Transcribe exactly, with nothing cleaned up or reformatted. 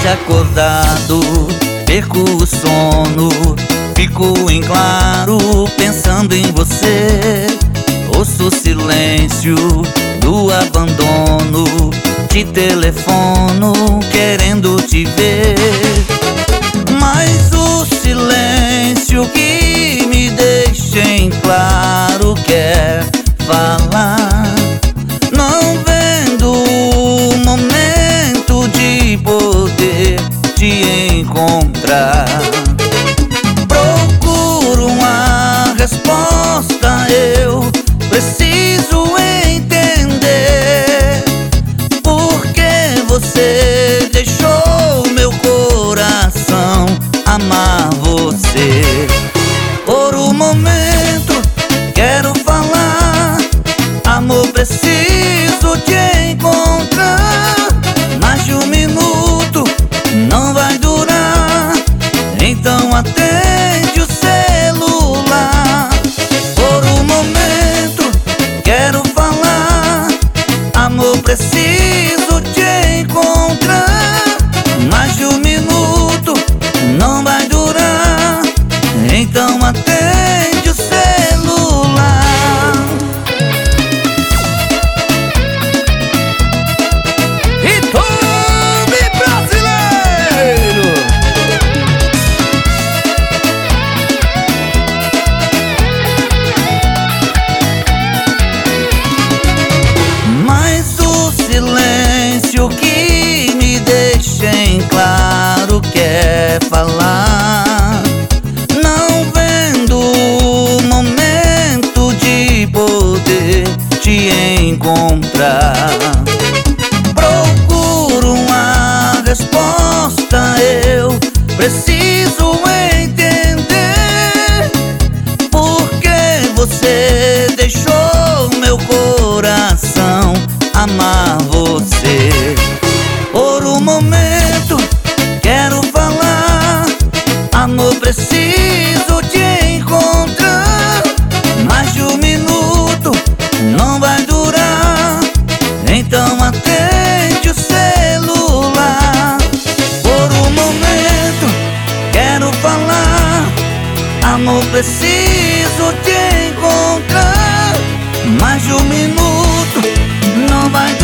tarde acordado, perco o sono, fico em claro pensando em você. Ouço o silêncio do abandono, te telefono querendo te ver. Mas o silêncio que me deixa em claro quer falar, não vendo o momento de poder te encontrar. Procuro uma resposta, eu preciso entender por que você deixou meu coração amar você. Por um momento quero falar, amor, preciso te encontrar. Mais de um minuto não vai durar, então atende o celular. Por um momento quero falar, amor, preciso te encontrar. Mais de um minuto não vai durar, então atende o celular. E tome, brasileiro! Mas o silêncio que me deixa em claro quer falar, não vendo o momento de poder te encontrar. Procuro uma resposta, eu preciso entender por que você deixou meu coração amar você. Por um momento quero falar, amor, preciso te encontrar. Mais de um minuto não vai durar, então atende o celular. Por um momento quero falar, amor, preciso te encontrar. Mais de um minuto não vai durar,